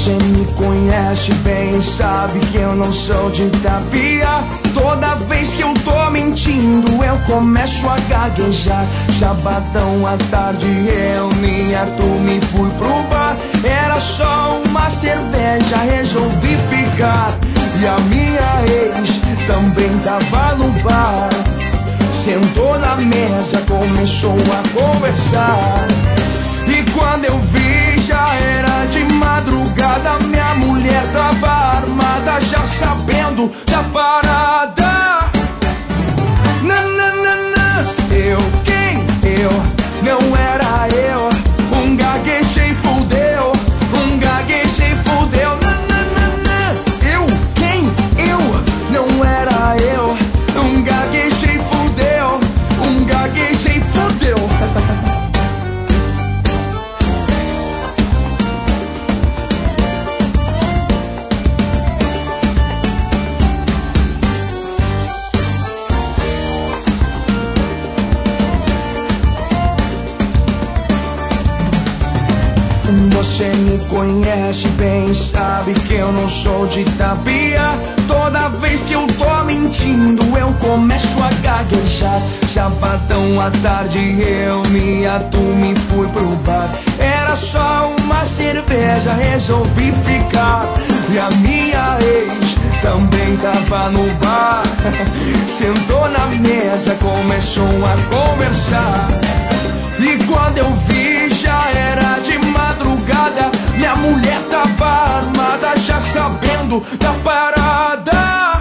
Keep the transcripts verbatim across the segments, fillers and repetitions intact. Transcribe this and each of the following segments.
Você me conhece bem, sabe que eu não sou de tapia. Toda vez que eu tô mentindo, eu começo a gaguejar. Sabadão à tarde, eu, minha turma e fui pro bar. Era só uma cerveja, resolvi ficar. E a minha ex também tava no bar. Sentou na mesa, começou a conversar. E quando eu vi, já era de madrugada. Minha mulher tava armada, já sabendo da parada. Nananana, eu, quem? Eu, não era eu. Um gaguejei, fudeu. Um gaguejei, fudeu. Nananana, eu, quem? Eu, não era eu. Um gaguejei, fudeu. Um gaguejei, fudeu. Você me conhece bem, sabe que eu não sou de tapia. Toda vez que eu tô mentindo, eu começo a gaguejar. Sabadão à tarde, eu, minha turma e fui pro bar. Era só uma cerveja, resolvi ficar. E a minha ex também tava no bar. Sentou na mesa, começou a conversar. E quando eu vi, já era de madrugada. Minha mulher tava armada, já sabendo da parada.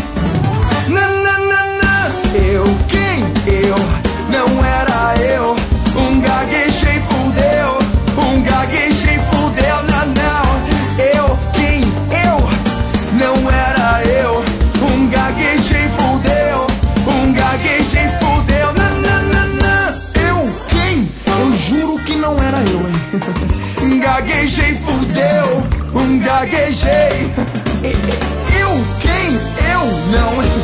Nananana, eu, quem? Eu, não era eu. Um gaguejei, fudeu. Um gaguejei, fudeu. Não, não, eu, quem? Eu, não era eu. Um gaguejei, fudeu. Um gaguejei, fudeu. Nananana, eu, quem? Eu juro que não era eu, hein? Gaguejei, fudeu. Um gaguejei. Eu, quem? Eu, não